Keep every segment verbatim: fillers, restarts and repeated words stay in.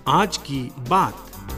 आज की बात।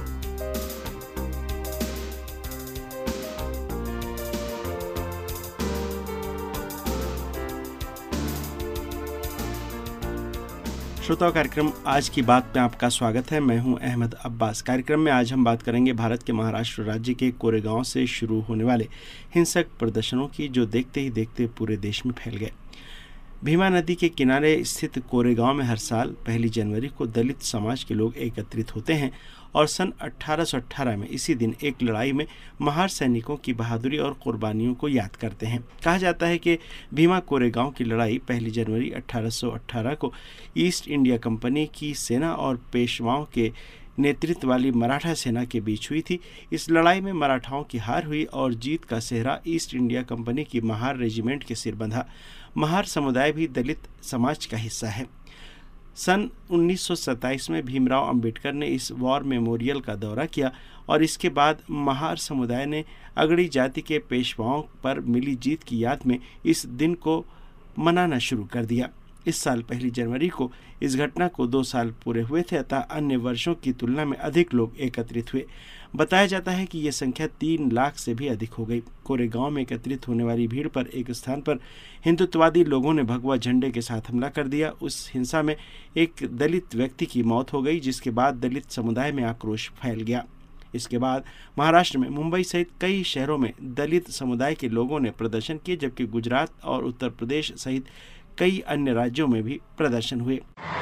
श्रोताओं, कार्यक्रम आज की बात में आपका स्वागत है। मैं हूं अहमद अब्बास। कार्यक्रम में आज हम बात करेंगे भारत के महाराष्ट्र राज्य के कोरेगांव से शुरू होने वाले हिंसक प्रदर्शनों की, जो देखते ही देखते पूरे देश में फैल गए। भीमा नदी के किनारे स्थित कोरेगांव में हर साल पहली जनवरी को दलित समाज के लोग एकत्रित होते हैं और सन अठारह सौ अठारह में इसी दिन एक लड़ाई में महार सैनिकों की बहादुरी और कुर्बानियों को याद करते हैं। कहा जाता है कि भीमा कोरेगांव की लड़ाई पहली जनवरी अठारह सौ अठारह को ईस्ट इंडिया कंपनी की सेना और पेशवाओं के नेतृत्व वाली मराठा सेना के बीच हुई थी। इस लड़ाई में मराठाओं की हार हुई और जीत का सेहरा ईस्ट इंडिया कंपनी की महार रेजिमेंट के सिर बंधा। महार समुदाय भी दलित समाज का हिस्सा है। सन उन्नीस सौ सत्ताईस में भीमराव अंबेडकर ने इस वॉर मेमोरियल का दौरा किया और इसके बाद महार समुदाय ने अगड़ी जाति के पेशवाओं पर मिली जीत की याद में इस दिन को मनाना शुरू कर दिया। इस साल पहली जनवरी को इस घटना को दो साल पूरे हुए थे, अतः अन्य वर्षों की तुलना में अधिक लोग एकत्रित हुए। बताया जाता है कि यह संख्या तीन लाख से भी अधिक हो गई। कोरेगांव में एकत्रित होने वाली भीड़ पर एक स्थान पर हिंदुत्ववादी लोगों ने भगवा झंडे के साथ हमला कर दिया। उस हिंसा में एक दलित व्यक्ति की मौत हो गई, जिसके बाद दलित समुदाय में आक्रोश फैल गया। इसके बाद महाराष्ट्र में मुंबई सहित कई शहरों में दलित समुदाय के लोगों ने प्रदर्शन किए, जबकि गुजरात और उत्तर प्रदेश सहित कई अन्य राज्यों में भी प्रदर्शन हुए।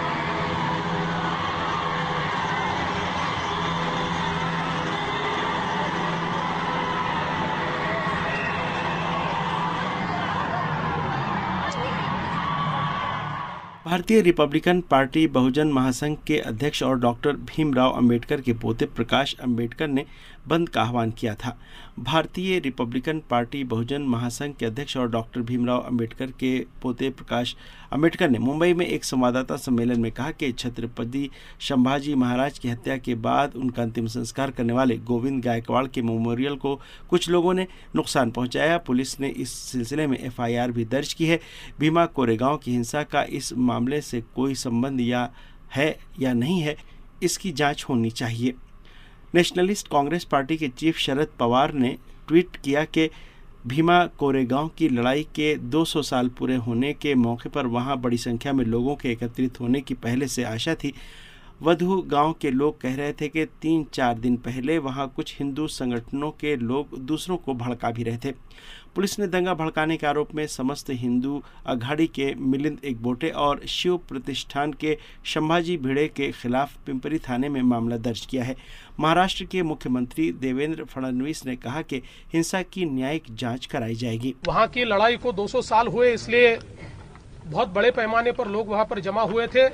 भारतीय रिपब्लिकन पार्टी बहुजन महासंघ के अध्यक्ष और डॉक्टर भीमराव अंबेडकर के पोते प्रकाश अंबेडकर ने बंद का आह्वान किया था। भारतीय रिपब्लिकन पार्टी बहुजन महासंघ के अध्यक्ष और डॉक्टर भीमराव अंबेडकर के पोते प्रकाश अंबेडकर ने मुंबई में एक संवाददाता सम्मेलन में कहा कि छत्रपति संभाजी महाराज की हत्या के बाद उनका अंतिम संस्कार करने वाले गोविंद गायकवाड़ के मेमोरियल को कुछ लोगों ने नुकसान पहुंचाया। पुलिस ने इस सिलसिले में एफ आई आर भी दर्ज की है। भीमा कोरेगांव की हिंसा का इस मामले से कोई संबंध या है या नहीं है, इसकी जांच होनी चाहिए। नेशनलिस्ट कांग्रेस पार्टी के चीफ शरद पवार ने ट्वीट किया कि भीमा कोरेगांव की लड़ाई के दो सौ साल पूरे होने के मौके पर वहां बड़ी संख्या में लोगों के एकत्रित होने की पहले से आशा थी। वधू गांव के लोग कह रहे थे कि तीन चार दिन पहले वहां कुछ हिंदू संगठनों के लोग दूसरों को भड़का भी रहे थे। पुलिस ने दंगा भड़काने के आरोप में समस्त हिंदू अघाड़ी के मिलिंद एकबोटे और शिव प्रतिष्ठान के संभाजी भिड़े के खिलाफ पिंपरी थाने में मामला दर्ज किया है। महाराष्ट्र के मुख्यमंत्री देवेंद्र फडणवीस ने कहा कि हिंसा की न्यायिक जांच कराई जाएगी। वहां की लड़ाई को दो सौ साल हुए, इसलिए बहुत बड़े पैमाने पर लोग वहां पर जमा हुए थे।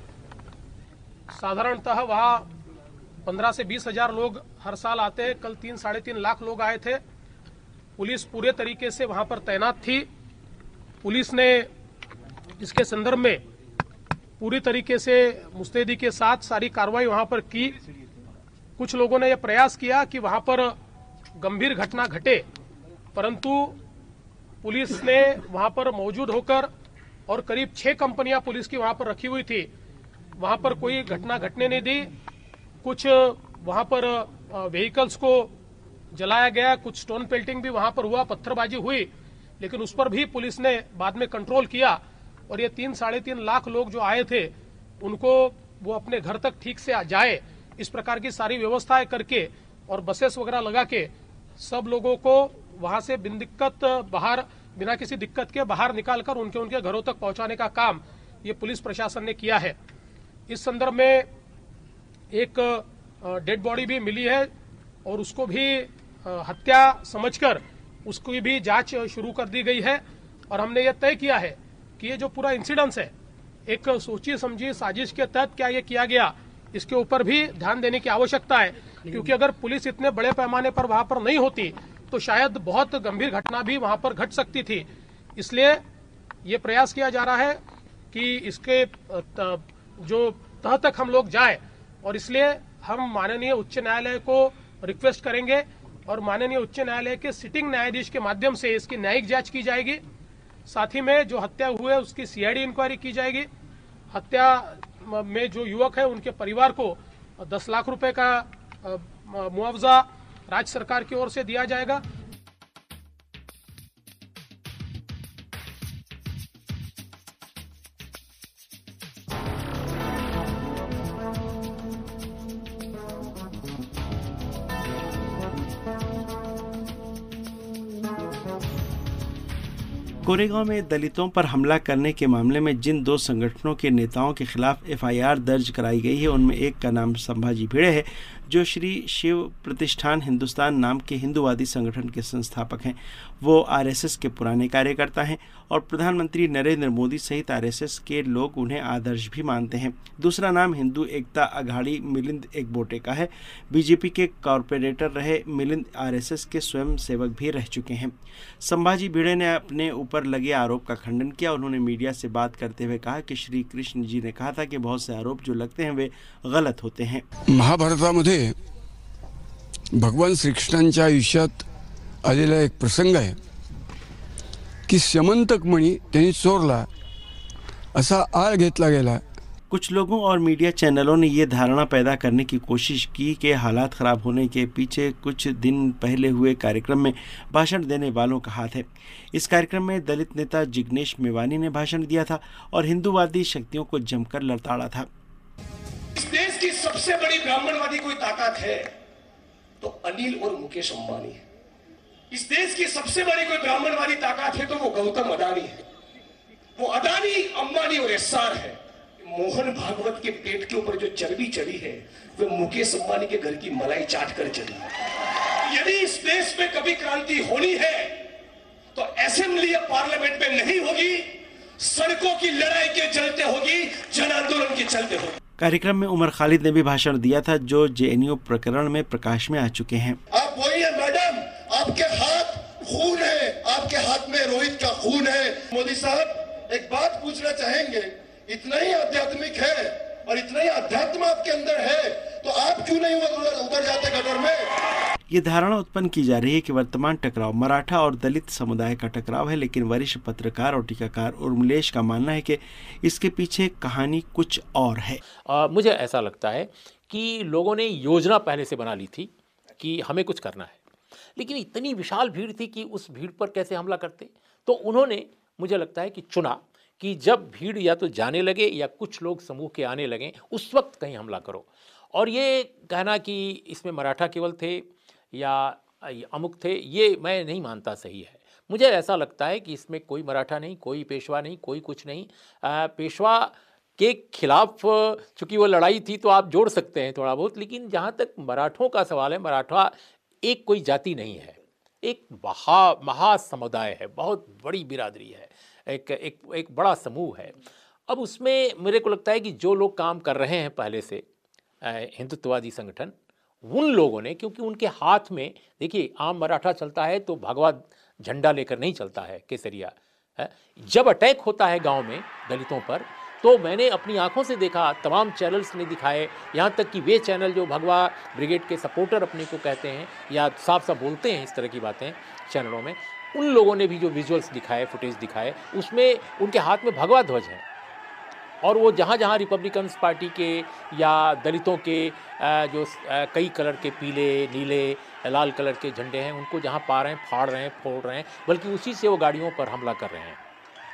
साधारणतः वहां पंद्रह से बीस हजार लोग हर साल आते हैं। कल तीन साढ़े तीन लाख लोग आए थे। पुलिस पूरे तरीके से वहां पर तैनात थी। पुलिस ने इसके संदर्भ में पूरी तरीके से मुस्तैदी के साथ सारी कार्रवाई वहां पर की। कुछ लोगों ने यह प्रयास किया कि वहां पर गंभीर घटना घटे, परंतु पुलिस ने वहां पर मौजूद होकर, और करीब छह कंपनियां पुलिस की वहां पर रखी हुई थी, वहां पर कोई घटना घटने नहीं दी। कुछ वहां पर व्हीकल्स को जलाया गया, कुछ स्टोन पेल्टिंग भी वहां पर हुआ, पत्थरबाजी हुई, लेकिन उस पर भी पुलिस ने बाद में कंट्रोल किया और ये तीन साढ़े तीन लाख लोग जो आए थे उनको वो अपने घर तक ठीक से आ जाए, इस प्रकार की सारी व्यवस्थाएं करके और बसेस वगैरह लगा के सब लोगों को वहां से बिन दिक्कत बाहर, बिना किसी दिक्कत के बाहर निकालकर उनके उनके घरों तक पहुंचाने का काम ये पुलिस प्रशासन ने किया है। इस संदर्भ में एक डेड बॉडी भी मिली है और उसको भी हत्या समझकर उसकी भी जांच शुरू कर दी गई है। और हमने ये तय किया है कि ये जो पूरा इंसिडेंस है, एक सोची समझी साजिश के तहत क्या ये किया गया, इसके ऊपर भी ध्यान देने की आवश्यकता है, क्योंकि अगर पुलिस इतने बड़े पैमाने पर वहां पर नहीं होती तो शायद बहुत गंभीर घटना भी वहां पर घट सकती थी। इसलिए ये प्रयास किया जा रहा है कि इसके जो तह तक हम लोग जाए, और इसलिए हम माननीय उच्च न्यायालय को रिक्वेस्ट करेंगे और माननीय उच्च न्यायालय के सिटिंग न्यायाधीश के माध्यम से इसकी न्यायिक जांच की जाएगी। साथ ही में जो हत्या हुए उसकी सी आई डी इंक्वायरी की जाएगी। हत्या में जो युवक है उनके परिवार को दस लाख रुपए का मुआवजा राज्य सरकार की ओर से दिया जाएगा। कोरेगांव में दलितों पर हमला करने के मामले में जिन दो संगठनों के नेताओं के खिलाफ एफ आई आर दर्ज कराई गई है, उनमें एक का नाम संभाजी भिड़े है, जो श्री शिव प्रतिष्ठान हिंदुस्तान नाम के हिंदूवादी संगठन के संस्थापक हैं। वो आर एस एस के पुराने कार्यकर्ता हैं और प्रधानमंत्री नरेंद्र मोदी सहित आर एस एस के लोग उन्हें आदर्श भी मानते हैं। दूसरा नाम हिंदू एकता अघाड़ी मिलिंद एकबोटे का है। बी जे पी के कॉरपोरेटर रहे मिलिंद आर एस एस के स्वयं सेवक भी रह चुके हैं। संभाजी भिड़े ने अपने ऊपर लगे आरोप का खंडन किया। उन्होंने मीडिया से बात करते हुए कहा कि श्री कृष्ण जी ने कहा था कि बहुत से आरोप जो लगते हैं वे गलत होते हैं। महाभारतामध्ये भगवान श्रीकृष्णांच्या आयुष्यात आलेला एक प्रसंग आहे की स्यमंतक मणी त्यांनी चोरला, असा आळ घेतला गेला। कुछ लोगों और मीडिया चैनलों ने ये धारणा पैदा करने की कोशिश की कि हालात खराब होने के पीछे कुछ दिन पहले हुए कार्यक्रम में भाषण देने वालों का हाथ है। इस कार्यक्रम में दलित नेता जिग्नेश मेवानी ने भाषण दिया था और हिंदूवादी शक्तियों को जमकर लड़ताड़ा था। इस देश की सबसे बड़ी ब्राह्मणवादी कोई ताकत है तो अनिल और मुकेश अंबानी है। इस देश की सबसे बड़ी कोई ब्राह्मणवादी ताकत है तो वो गौतम अदानी है। वो अदानी, अंबानी और एस्सार है। मोहन भागवत के पेट के ऊपर जो चर्बी चढ़ी है वो मुकेश अंबानी के घर की मलाई चाट कर चली है। यदि इस देश में कभी क्रांति होनी है तो असेंबली या पार्लियामेंट में नहीं होगी, सड़कों की लड़ाई के चलते होगी, जन आंदोलन के चलते होगी। कार्यक्रम में उमर खालिद ने भी भाषण दिया था, जो जे एन यू प्रकरण में प्रकाश में आ चुके हैं। आप वही है मैडम, आपके हाथ खून है, आपके हाथ में रोहित का खून है। मोदी साहब एक बात पूछना चाहेंगे, इतना ही आध्यात्मिक है और इतना ही अध्यात्म आपके अंदर है तो आप क्यों नहीं उधर उधर जाते गटर में? ये धारणा उत्पन्न की जा रही है कि वर्तमान टकराव मराठा और दलित समुदाय का टकराव है, लेकिन वरिष्ठ पत्रकार और टीकाकार उर्मिलेश का मानना है कि इसके पीछे कहानी कुछ और है। आ, मुझे ऐसा लगता है कि लोगों ने योजना पहले से बना ली थी कि हमें कुछ करना है, लेकिन इतनी विशाल भीड़ थी कि उस भीड़ पर कैसे हमला करते, तो उन्होंने मुझे लगता है कि चुना कि जब भीड़ या तो जाने लगे या कुछ लोग समूह के आने लगे, उस वक्त कहीं हमला करो। और ये कहना कि इसमें मराठा केवल थे या अमुक थे, ये मैं नहीं मानता सही है। मुझे ऐसा लगता है कि इसमें कोई मराठा नहीं, कोई पेशवा नहीं, कोई कुछ नहीं। आ, पेशवा के खिलाफ चूँकि वो लड़ाई थी तो आप जोड़ सकते हैं थोड़ा बहुत, लेकिन जहाँ तक मराठों का सवाल है, मराठा एक कोई जाति नहीं है, एक महा महा समुदाय है, बहुत बड़ी बिरादरी है, एक एक एक बड़ा समूह है। अब उसमें मेरे को लगता है कि जो लोग काम कर रहे हैं पहले से हिंदुत्ववादी संगठन, उन लोगों ने, क्योंकि उनके हाथ में देखिए आम मराठा चलता है तो भगवा झंडा लेकर नहीं चलता है, केसरिया है। जब अटैक होता है गांव में दलितों पर, तो मैंने अपनी आंखों से देखा, तमाम चैनल्स ने दिखाए, यहाँ तक कि वे चैनल जो भगवा ब्रिगेड के सपोर्टर अपने को कहते हैं या साफ साफ बोलते हैं इस तरह की बातें चैनलों में, उन लोगों ने भी जो विजुअल्स दिखाए, फुटेज दिखाए, उसमें उनके हाथ में भगवा ध्वज है। और वो जहाँ जहाँ रिपब्लिकन पार्टी के या दलितों के जो कई कलर के पीले, नीले, लाल कलर के झंडे हैं, उनको जहाँ पा रहे हैं फाड़ रहे हैं, फोड़ रहे हैं, बल्कि उसी से वो गाड़ियों पर हमला कर रहे हैं,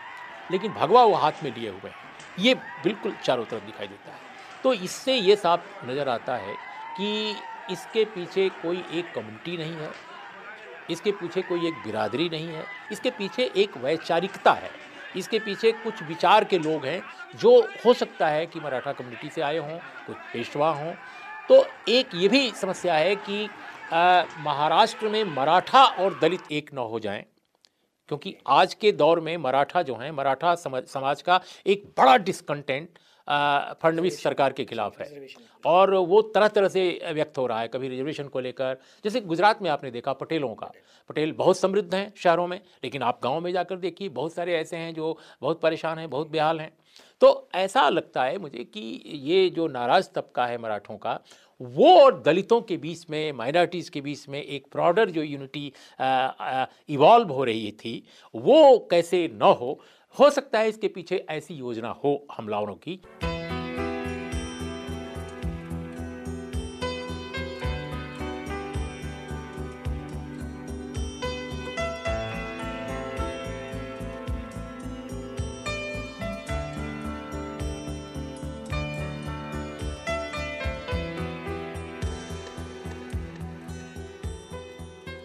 लेकिन भगवा वो हाथ में लिए हुए हैं। ये बिल्कुल चारों तरफ दिखाई देता है। तो इससे ये साफ नज़र आता है कि इसके पीछे कोई एक कम्युनिटी नहीं है, इसके पीछे कोई एक बिरादरी नहीं है, इसके पीछे एक वैचारिकता है, इसके पीछे कुछ विचार के लोग हैं जो हो सकता है कि मराठा कम्युनिटी से आए हों, कुछ पेशवा हों। तो एक ये भी समस्या है कि आ, महाराष्ट्र में मराठा और दलित एक न हो जाएं, क्योंकि आज के दौर में मराठा जो हैं, मराठा समाज, समाज का एक बड़ा डिसकंटेंट फडणवीस सरकार के खिलाफ है और वो तरह तरह से व्यक्त हो रहा है। कभी रिजर्वेशन को लेकर, जैसे गुजरात में आपने देखा पटेलों का, पटेल बहुत समृद्ध हैं शहरों में, लेकिन आप गांव में जाकर देखिए बहुत सारे ऐसे हैं जो बहुत परेशान हैं, बहुत बेहाल हैं। तो ऐसा लगता है मुझे कि ये जो नाराज़ तबका है मराठों का, वो और दलितों के बीच में, माइनॉरिटीज़ के बीच में एक ब्रॉडर जो यूनिटी इवॉल्व हो रही थी, वो कैसे न हो हो सकता है इसके पीछे ऐसी योजना हो हमलावरों की।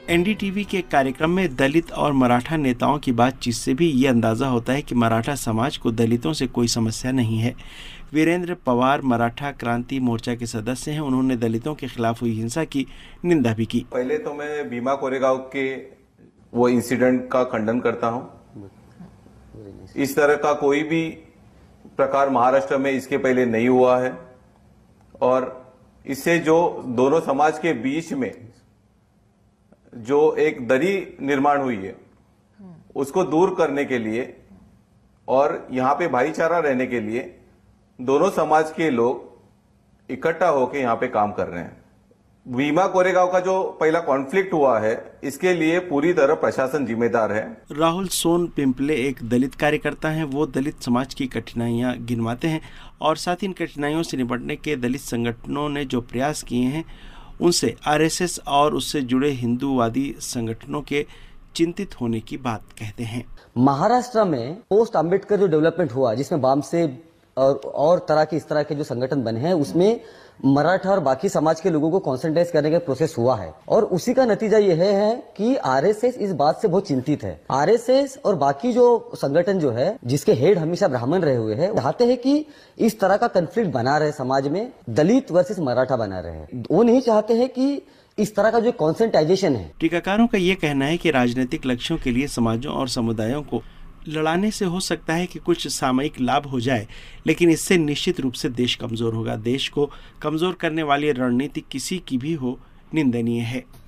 एनडीटीवी के कार्यक्रम में दलित और मराठा नेताओं की बातचीत से भी ये अंदाजा होता है कि मराठा समाज को दलितों से कोई समस्या नहीं है। वीरेंद्र पवार मराठा क्रांति मोर्चा के सदस्य हैं। उन्होंने दलितों के खिलाफ हुई हिंसा की निंदा भी की। पहले तो मैं भीमा कोरेगांव के वो इंसिडेंट का खंडन करता हूं। इस तरह का कोई भी प्रकार महाराष्ट्र में इसके पहले नहीं हुआ है और इससे जो दोनों समाज के बीच में जो एक दरी निर्माण हुई है उसको दूर करने के लिए और यहाँ पे भाईचारा रहने के लिए दोनों समाज के लोग इकट्ठा होकर यहाँ पे काम कर रहे हैं। भीमा कोरेगांव का जो पहला कॉन्फ्लिक्ट हुआ है इसके लिए पूरी तरह प्रशासन जिम्मेदार है। राहुल सोन पिंपले एक दलित कार्यकर्ता हैं। वो दलित समाज की कठिनाइयां गिनवाते हैं और साथ ही इन कठिनाइयों से निपटने के दलित संगठनों ने जो प्रयास किए हैं उनसे आरएसएस और उससे जुड़े हिंदूवादी संगठनों के चिंतित होने की बात कहते हैं। महाराष्ट्र में पोस्ट अम्बेडकर जो डेवलपमेंट हुआ जिसमें वामसे और, और तरह के इस तरह के जो संगठन बने हैं उसमें मराठा और बाकी समाज के लोगों को कॉन्सेंट्रेट करने का प्रोसेस हुआ है और उसी का नतीजा यह है, है कि आरएसएस इस बात से बहुत चिंतित है। आरएसएस और बाकी जो संगठन जो है जिसके हेड हमेशा ब्राह्मण रहे हुए हैं चाहते हैं कि इस तरह का कंफ्लिक्ट बना रहे समाज में, दलित वर्सेस मराठा बना रहे। वो नहीं चाहते हैं कि इस तरह का जो कॉन्सेंट्राइजेशन है। टीकाकारों का ये कहना है कि राजनीतिक लक्ष्यों के लिए समाजों और समुदायों को लड़ाने से हो सकता है कि कुछ सामयिक लाभ हो जाए, लेकिन इससे निश्चित रूप से देश कमजोर होगा। देश को कमजोर करने वाली रणनीति किसी की भी हो निंदनीय है।